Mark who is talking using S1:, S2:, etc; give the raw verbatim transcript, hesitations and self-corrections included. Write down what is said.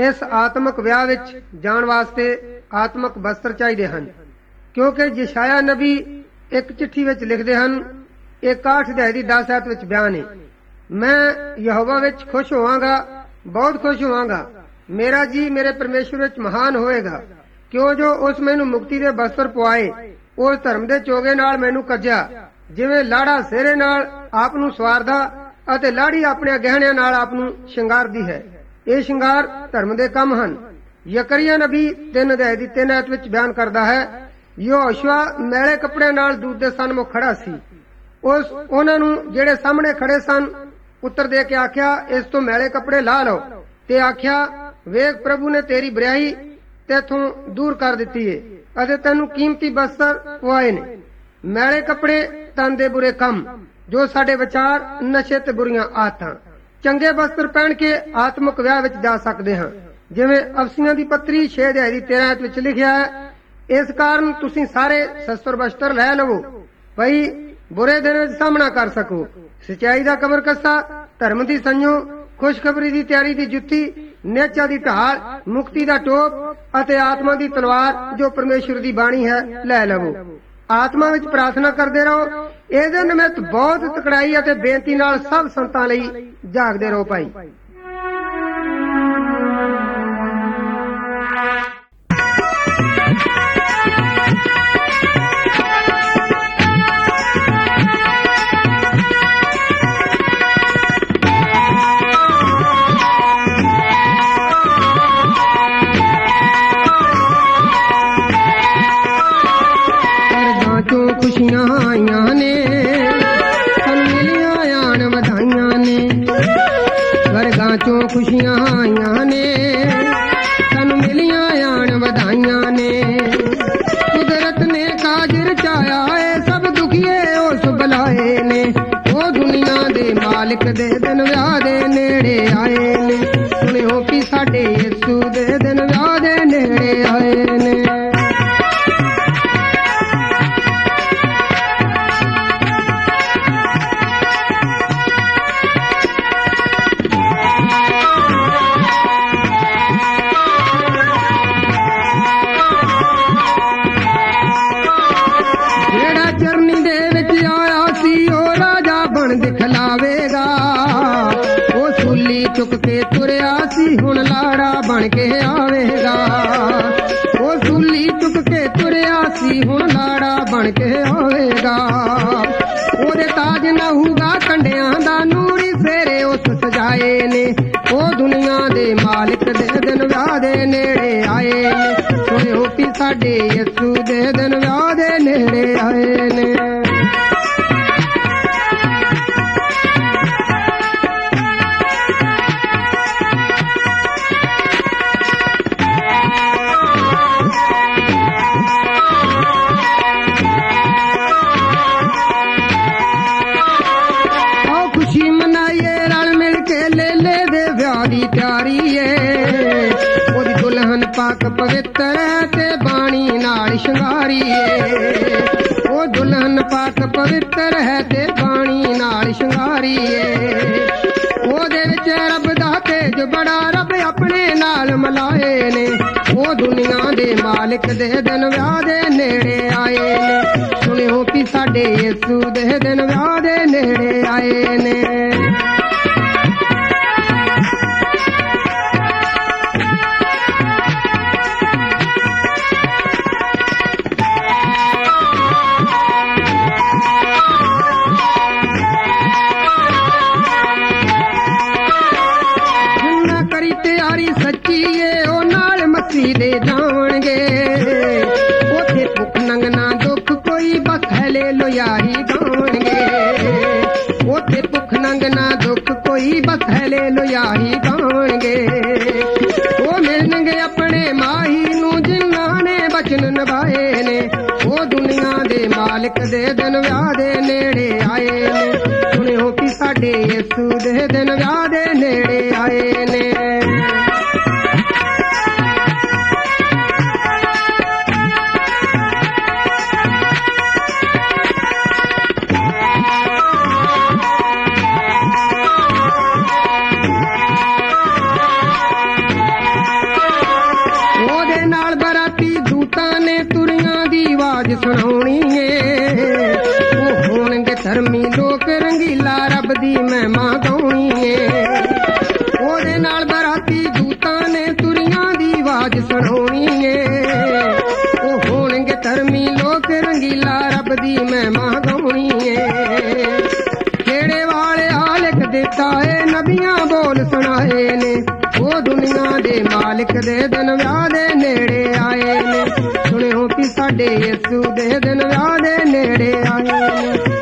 S1: इस आत्मक विआह विच जाण वास्ते आत्मक वस्त्र चाहिए हैं, क्योंकि यशाया नबी एक चिट्ठी विच लिखते हैं, एक आठ अध्याय दी दस आयत विच बयान है, मैं यहोवा विच खुश होवांगा, बहुत खुश होवांगा, मेरा जी मेरे परमेश्वर विच महान होएगा, क्यों जो उस मैनू मुक्ति दे वस्त्र पवाए, उस धर्म दे चोगे नाल मैनू कज्या, जिवें लाड़ा सेहरे नाल आप नूं सवारदा अते लाड़ी अपने गहणिਆਂ नाल आप नूं शिंगारदी है। ਇਹ ਸ਼ਿੰਗਾਰ ਧਰਮ ਦੇ ਕੰਮ ਹਨ। ਜ਼ਕਰੀਆ ਨਬੀ ਤਿੰਨ ਅਧਿਆਇ ਦੀ ਤਿੰਨ ਆਇਤ ਵਿੱਚ ਬਿਆਨ ਕਰਦਾ ਹੈ, ਯਹੋਸ਼ੂਆ ਮੈਲੇ ਕੱਪੜਿਆਂ ਨਾਲ ਦੂਤ ਦੇ ਸਨਮੁਖ ਖੜਾ ਸੀ। ਉਸ ਉਹਨਾਂ ਨੂੰ ਜਿਹੜੇ ਸਾਹਮਣੇ ਖੜੇ ਸਨ ਉੱਤਰ ਦੇ ਕੇ ਆਖਿਆ, ਇਸ ਤੋਂ ਮੈਲੇ ਕੱਪੜੇ ਲਾ ਲਓ, ਤੇ ਆਖਿਆ, ਵੇਖ ਪ੍ਰਭੂ ਨੇ ਤੇਰੀ ਬੁਰਾਈ ਤੇਥੋਂ ਦੂਰ ਕਰ ਦਿੱਤੀ ਏ ਅਤੇ ਤੈਨੂੰ ਕੀਮਤੀ ਬਸਤਰ ਪਵਾਏ ਨੇ। ਮੈਲੇ ਕੱਪੜੇ ਤਨ ਦੇ ਬੁਰੇ ਕੰਮ, ਜੋ ਸਾਡੇ ਵਿਚਾਰ, ਨਸ਼ੇ ਤੇ ਬੁਰੀਆਂ ਆਦਤਾਂ। ਚੰਗੇ ਵਸਤਰ ਪਹਿਨ ਕੇ ਆਤਮਕ ਵਿਆਹ ਵਿੱਚ ਜਾ ਸਕਦੇ ਹਾਂ, ਜਿਵੇਂ ਅਫਸੀਆਂ ਦੀ ਪੱਤਰੀ ਛੇ ਅਧਿਆਇ ਦੀ ਤੇਰਾਂ ਆਇਤ ਵਿੱਚ ਲਿਖਿਆ ਹੈ, ਇਸ ਕਾਰਨ ਤੁਸੀਂ ਸਾਰੇ ਸ਼ਸਤਰ ਬਸਤਰ ਲੈ ਲਵੋ, ਭਈ ਬੁਰੇ ਦਿਨ ਵਿੱਚ ਸਾਹਮਣਾ ਕਰ ਸਕੋ। ਸਚਾਈ ਦਾ ਕਬਰ ਕੱਸਾ, ਧਰਮ ਦੀ ਸੰਜੋ, ਖੁਸ਼ਖਬਰੀ ਦੀ ਤਿਆਰੀ ਦੀ ਜੁੱਤੀ, ਨੇਚਾ ਦੀ ਢਾਲ, ਮੁਕਤੀ ਦਾ ਟੋਪ ਅਤੇ ਆਤਮਾ ਦੀ ਤਲਵਾਰ ਜੋ ਪਰਮੇਸ਼ਵਰ ਦੀ ਬਾਣੀ ਹੈ ਲੈ ਲਵੋ। ਆਤਮਾ ਵਿੱਚ ਪ੍ਰਾਰਥਨਾ ਕਰਦੇ ਰਹੋ। ਇਹਦੇ ਨਿਮਿਤ ਬਹੁਤ ਤਕੜਾਈ ਅਤੇ ਬੇਨਤੀ ਨਾਲ ਸਭ ਸੰਤਾਂ ਲਈ ਜਾਗਦੇ ਰਹੋ ਭਾਈ। खुशियां आईयां ने ਸਾਨੂੰ ਮਿਲੀਆਂ ਆਣ ਵਧਾਈਆਂ ਨੇ, ਵਰਗਾਂ ਚੋਂ ਖੁਸ਼ੀਆਂ ਆਈਆਂ ਨੇ ਸਾਨੂੰ ਮਿਲੀਆਂ ਆਣ ਵਧਾਈਆਂ ਨੇ। ਕੁਦਰਤ ਨੇ ਕਾਜ ਰਚਾਇਆ ਏ ਸਭ ਦੁਖੀਏ ਉਸ ਬੁਲਾਏ ਨੇ, ਉਹ ਦੁਨੀਆ ਦੇ ਮਾਲਿਕ ਦੇ ਦਿਨ ਵਿਆਹ ਦੇ ਨੇੜੇ ਆਏ ਨੇ। ਸੁਣਿਓ ਕਿ ਸਾਡੇ ਯਿਸੂ ਦੇ ਦਿਨ ਵਿਆਹ ਦੇ ਨੇੜੇ ਆਏ ਨੇ। ਚੁੱਕ ਕੇ ਤੁਰਿਆ ਸੀ ਹੁਣ ਲਾੜਾ ਬਣ ਕੇ ਆਵੇਗਾ, ਉਹ ਸੂਲੀ ਚੁੱਕ ਕੇ ਤੁਰਿਆ ਸੀ ਹੁਣ ਲਾੜਾ ਬਣ ਕੇ ਆਵੇਗਾ। ਉਹਦੇ ਤਾਜ ਨਹੂਗਾ ਕੰਡਿਆਂ ਦਾ ਨੂਰੀ ਫੇਰੇ ਉਸ ਸਜਾਏ ਨੇ, ਉਹ ਦੁਨੀਆ ਦੇ ਮਾਲਿਕ ਦੇ ਦਿਨ ਵਿਆਹ ਦੇ ਨੇੜੇ ਆਏ ਨੇ। ਸੁਣਿਓ ਕਿ ਸਾਡੇ ਯਿਸੂ ਦੇ ਦਿਨ ਵਿਆਹ ਦੇ ਨੇੜੇ ਆਏ ਨੇ। ਪਾਕ ਪਵਿੱਤਰ ਤੇ ਬਾਣੀ ਨਾਲ ਸ਼ਿੰਗਾਰੀ ਏ, ਉਹ ਦੁਲਹਨ ਪਾਕ ਪਵਿੱਤਰ ਹੈ ਤੇ ਬਾਣੀ ਨਾਲ ਸ਼ਿੰਗਾਰੀ ਏ। ਉਹਦੇ ਵਿੱਚ ਰੱਬ ਦਾ ਤੇਜ ਬੜਾ, ਰੱਬ ਆਪਣੇ ਨਾਲ ਮਲਾਏ ਨੇ, ਉਹ ਦੁਨੀਆ ਦੇ ਮਾਲਿਕ ਦੇ ਦਿਨ ਵਿਆਹ ਦੇ ਨੇੜੇ ਆਏ ਨੇ। ਸੁਣਿਓ ਕਿ ਸਾਡੇ ਯਿਸੂ ਦੇ ਦਿਨ ਵਿਆਹ ਦੇ ਨੇੜੇ ਆਏ ਨੇ। ਦੇ ਜਾਣਗੇ ਉੱਥੇ ਭੁੱਖ ਨੰਗ ਨਾ ਦੁੱਖ ਕੋਈ, ਬਸ ਹਾਲੇਲੂਇਆ ਹੀ ਗਾਉਣਗੇ। ਉੱਥੇ ਭੁੱਖ ਨੰਗ ਨਾ ਦੁੱਖ ਕੋਈ, ਬਸ ਹਾਲੇਲੂਇਆ ਹੀ ਗਾਉਣਗੇ। ਉਹ ਮਿਲਣਗੇ ਆਪਣੇ ਮਾਹੀ ਨੂੰ ਜਿਨ੍ਹਾਂ ਨੇ ਬਚਨ ਨਿਭਾਏ ਨੇ, ਉਹ ਦੁਨੀਆ ਦੇ ਮਾਲਿਕ ਦੇ ਦਿਨ ਵਿਆਹ ਦੇ ਨੇੜੇ ਆਏ ਨੇ। ਸੁਣਿਓ ਕਿ ਸਾਡੇ ਯਿਸੂ ਦੇ ਦਿਨ ਵਿਆਹ ਦੇ ਨੇੜੇ ਆਏ ਨੇ। ਆਵਾਜ਼ ਸੁਣਾਉਣੀ ਏ। ਉਹ ਹੋਣਗੇ ਧਰਮੀ ਲੋਕ ਰੰਗੀਲਾ ਰੱਬ ਦੀ ਮਹਿਮਾ ਗਾਉਣੀ ਏ। ਉਹਦੇ ਨਾਲ ਬਰਾਤੀ ਦੂਤਾਂ ਨੇ ਤੁਰੀਆਂ ਦੀ ਆਵਾਜ਼ ਸੁਣਾਉਣੀ ਏ। ਉਹ ਹੋਣਗੇ ਧਰਮੀ ਲੋਕ ਰੰਗੀਲਾ ਰੱਬ ਦੀ ਮਹਿਮਾ ਗਾਉਣੀ ਏ। ਖੇੜੇ ਵਾਲੇ ਆ ਲਿਖ ਦਿੱਤਾ ਏ ਨਬੀਆਂ ਬੋਲ ਸੁਣਾਏ ਨੇ। ਉਹ ਦੁਨੀਆ ਦੇ ਮਾਲਿਕ ਦੇ ਦਿਨ ਵਿਆਹ ਦੇ ਨੇੜੇ ਆਏ ਨੇ। ਸੁਣਿਓ ਵੀ ਸਾਡੇ ਯਿਸੂ ਦੇ ਦਿਨ ਵਿਆਹ ਦੇ ਨੇੜੇ ਆਏ ਨੇ।